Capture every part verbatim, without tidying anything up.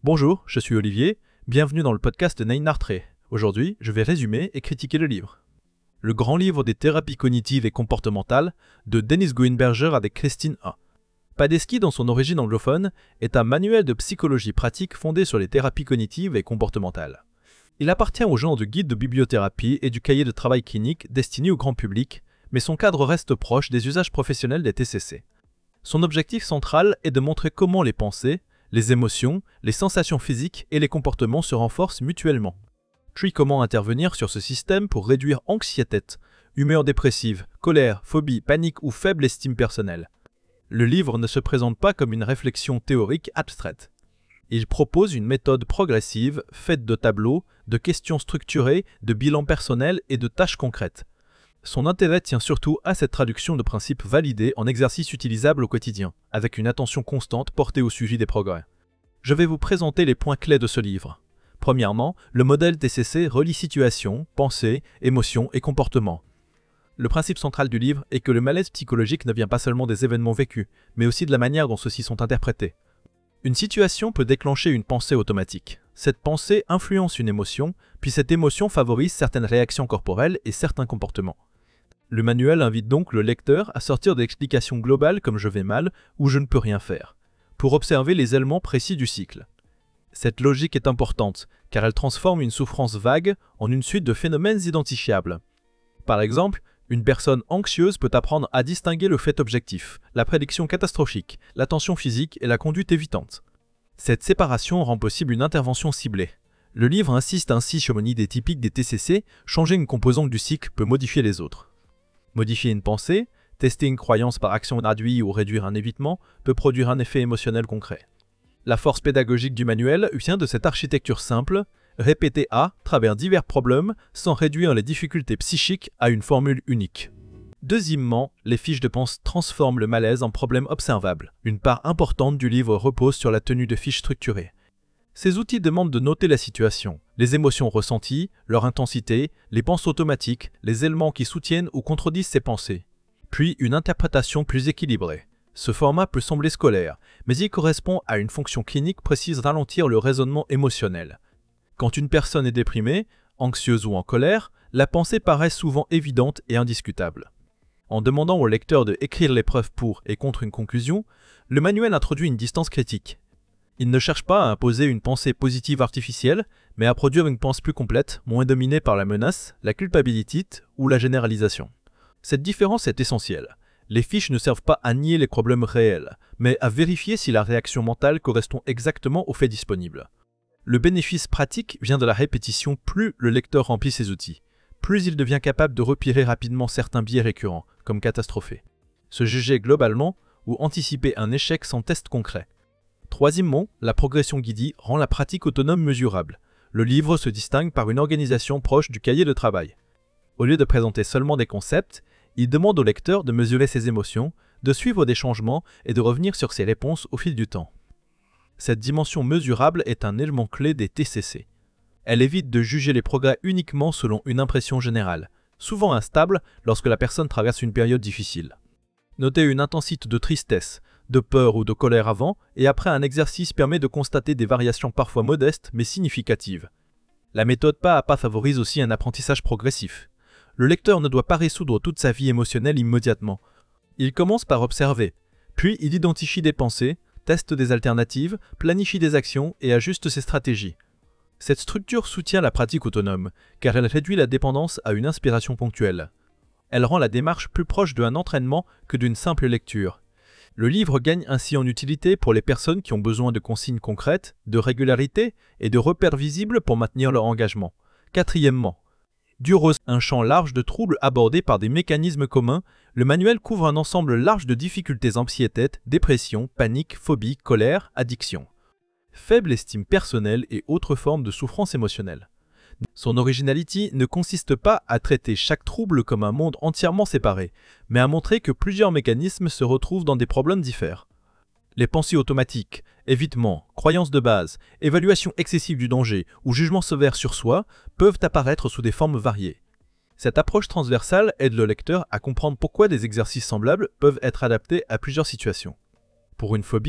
Bonjour, je suis Olivier, bienvenue dans le podcast de Neinhard Reh. Aujourd'hui, je vais résumer et critiquer le livre. Le grand livre des thérapies cognitives et comportementales de Dennis Goenberger avec Christine A. Padesky, dans son origine anglophone, est un manuel de psychologie pratique fondé sur les thérapies cognitives et comportementales. Il appartient au genre de guide de bibliothérapie et du cahier de travail clinique destiné au grand public, mais son cadre reste proche des usages professionnels des T C C. Son objectif central est de montrer comment les pensées, les émotions, les sensations physiques et les comportements se renforcent mutuellement. Puis comment intervenir sur ce système pour réduire anxiété, humeur dépressive, colère, phobie, panique ou faible estime personnelle. Le livre ne se présente pas comme une réflexion théorique abstraite. Il propose une méthode progressive, faite de tableaux, de questions structurées, de bilans personnels et de tâches concrètes. Son intérêt tient surtout à cette traduction de principes validés en exercices utilisables au quotidien, avec une attention constante portée au suivi des progrès. Je vais vous présenter les points clés de ce livre. Premièrement, le modèle T C C relie situation, pensée, émotion et comportement. Le principe central du livre est que le malaise psychologique ne vient pas seulement des événements vécus, mais aussi de la manière dont ceux-ci sont interprétés. Une situation peut déclencher une pensée automatique. Cette pensée influence une émotion, puis cette émotion favorise certaines réactions corporelles et certains comportements. Le manuel invite donc le lecteur à sortir d'explications globales comme « je vais mal » ou « je ne peux rien faire », pour observer les éléments précis du cycle. Cette logique est importante, car elle transforme une souffrance vague en une suite de phénomènes identifiables. Par exemple, une personne anxieuse peut apprendre à distinguer le fait objectif, la prédiction catastrophique, la tension physique et la conduite évitante. Cette séparation rend possible une intervention ciblée. Le livre insiste ainsi sur une idée typique des T C C, changer une composante du cycle peut modifier les autres. Modifier une pensée, tester une croyance par action traduite ou réduire un évitement peut produire un effet émotionnel concret. La force pédagogique du manuel vient de cette architecture simple, répéter à travers divers problèmes sans réduire les difficultés psychiques à une formule unique. Deuxièmement, les fiches de pense transforment le malaise en problème observable. Une part importante du livre repose sur la tenue de fiches structurées. Ces outils demandent de noter la situation, les émotions ressenties, leur intensité, les pensées automatiques, les éléments qui soutiennent ou contredisent ces pensées. Puis une interprétation plus équilibrée. Ce format peut sembler scolaire, mais il correspond à une fonction clinique précise de ralentir le raisonnement émotionnel. Quand une personne est déprimée, anxieuse ou en colère, la pensée paraît souvent évidente et indiscutable. En demandant au lecteur de écrire les preuves pour et contre une conclusion, le manuel introduit une distance critique. Il ne cherche pas à imposer une pensée positive artificielle, mais à produire une pensée plus complète, moins dominée par la menace, la culpabilité ou la généralisation. Cette différence est essentielle. Les fiches ne servent pas à nier les problèmes réels, mais à vérifier si la réaction mentale correspond exactement aux faits disponibles. Le bénéfice pratique vient de la répétition. Plus le lecteur remplit ses outils, plus il devient capable de repérer rapidement certains biais récurrents, comme catastropher, se juger globalement ou anticiper un échec sans test concret. Troisièmement, la progression guidée rend la pratique autonome mesurable. Le livre se distingue par une organisation proche du cahier de travail. Au lieu de présenter seulement des concepts, il demande au lecteur de mesurer ses émotions, de suivre des changements et de revenir sur ses réponses au fil du temps. Cette dimension mesurable est un élément clé des T C C. Elle évite de juger les progrès uniquement selon une impression générale, souvent instable lorsque la personne traverse une période difficile. Noter une intensité de tristesse, de peur ou de colère avant et après un exercice permet de constater des variations parfois modestes mais significatives. La méthode pas à pas favorise aussi un apprentissage progressif. Le lecteur ne doit pas résoudre toute sa vie émotionnelle immédiatement. Il commence par observer, puis il identifie des pensées, teste des alternatives, planifie des actions et ajuste ses stratégies. Cette structure soutient la pratique autonome, car elle réduit la dépendance à une inspiration ponctuelle. Elle rend la démarche plus proche d'un entraînement que d'une simple lecture. Le livre gagne ainsi en utilité pour les personnes qui ont besoin de consignes concrètes, de régularité et de repères visibles pour maintenir leur engagement. Quatrièmement, dure un champ large de troubles abordés par des mécanismes communs, le manuel couvre un ensemble large de difficultés anxiété, dépression, panique, phobie, colère, addiction, faible estime personnelle et autres formes de souffrance émotionnelle. Son originalité ne consiste pas à traiter chaque trouble comme un monde entièrement séparé, mais à montrer que plusieurs mécanismes se retrouvent dans des problèmes différents. Les pensées automatiques, évitement, croyances de base, évaluation excessive du danger ou jugement sévère sur soi peuvent apparaître sous des formes variées. Cette approche transversale aide le lecteur à comprendre pourquoi des exercices semblables peuvent être adaptés à plusieurs situations. Pour une phobie,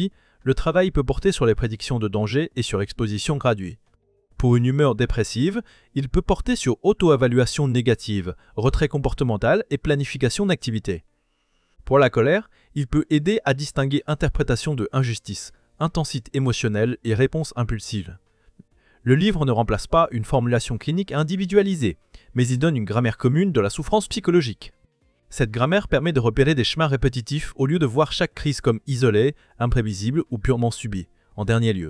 Le travail peut porter sur les prédictions de danger et sur exposition graduée. Pour une humeur dépressive, il peut porter sur auto-évaluation négative, retrait comportemental et planification d'activités. Pour la colère, il peut aider à distinguer interprétation de injustice, intensité émotionnelle et réponse impulsive. Le livre ne remplace pas une formulation clinique individualisée, mais il donne une grammaire commune de la souffrance psychologique. Cette grammaire permet de repérer des chemins répétitifs au lieu de voir chaque crise comme isolée, imprévisible ou purement subie, en dernier lieu.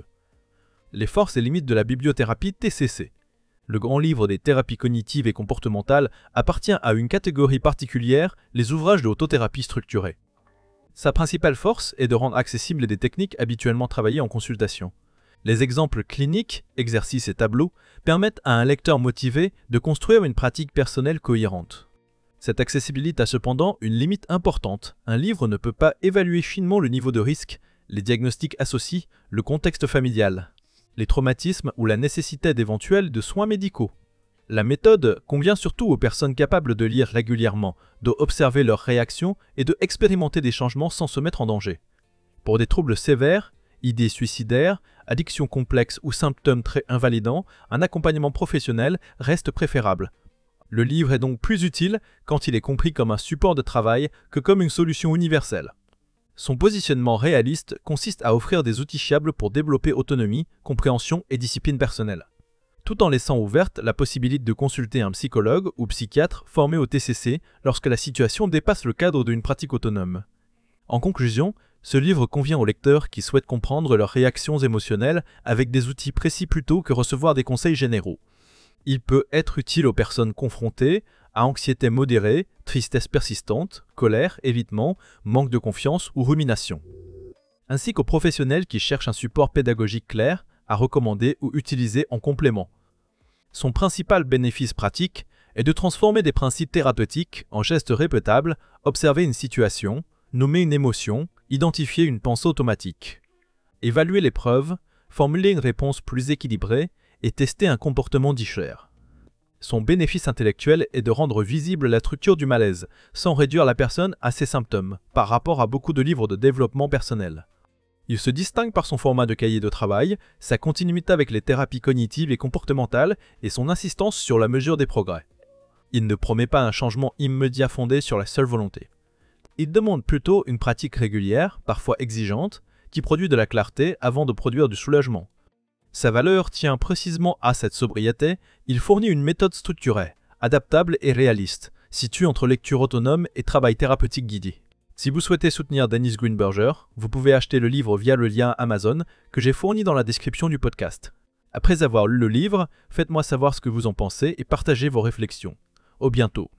Les forces et limites de la bibliothérapie T C C. Le grand livre des thérapies cognitives et comportementales appartient à une catégorie particulière, les ouvrages de autothérapie structurée. Sa principale force est de rendre accessibles des techniques habituellement travaillées en consultation. Les exemples cliniques, exercices et tableaux permettent à un lecteur motivé de construire une pratique personnelle cohérente. Cette accessibilité a cependant une limite importante. Un livre ne peut pas évaluer finement le niveau de risque, les diagnostics associés, le contexte familial, les traumatismes ou la nécessité d'éventuels de soins médicaux. La méthode convient surtout aux personnes capables de lire régulièrement, d'observer leurs réactions et de expérimenter des changements sans se mettre en danger. Pour des troubles sévères, idées suicidaires, addictions complexes ou symptômes très invalidants, un accompagnement professionnel reste préférable. Le livre est donc plus utile quand il est compris comme un support de travail que comme une solution universelle. Son positionnement réaliste consiste à offrir des outils fiables pour développer autonomie, compréhension et discipline personnelle, tout en laissant ouverte la possibilité de consulter un psychologue ou psychiatre formé au T C C lorsque la situation dépasse le cadre d'une pratique autonome. En conclusion, ce livre convient aux lecteurs qui souhaitent comprendre leurs réactions émotionnelles avec des outils précis plutôt que recevoir des conseils généraux. Il peut être utile aux personnes confrontées à anxiété modérée, tristesse persistante, colère, évitement, manque de confiance ou rumination, ainsi qu'aux professionnels qui cherchent un support pédagogique clair à recommander ou utiliser en complément. Son principal bénéfice pratique est de transformer des principes thérapeutiques en gestes répétables, observer une situation, nommer une émotion, identifier une pensée automatique, évaluer les preuves, formuler une réponse plus équilibrée et tester un comportement différent. Son bénéfice intellectuel est de rendre visible la structure du malaise, sans réduire la personne à ses symptômes, par rapport à beaucoup de livres de développement personnel. Il se distingue par son format de cahier de travail, sa continuité avec les thérapies cognitives et comportementales et son insistance sur la mesure des progrès. Il ne promet pas un changement immédiat fondé sur la seule volonté. Il demande plutôt une pratique régulière, parfois exigeante, qui produit de la clarté avant de produire du soulagement. Sa valeur tient précisément à cette sobriété. Il fournit une méthode structurée, adaptable et réaliste, située entre lecture autonome et travail thérapeutique guidé. Si vous souhaitez soutenir Dennis Greenberger, vous pouvez acheter le livre via le lien Amazon que j'ai fourni dans la description du podcast. Après avoir lu le livre, faites-moi savoir ce que vous en pensez et partagez vos réflexions. Au bientôt.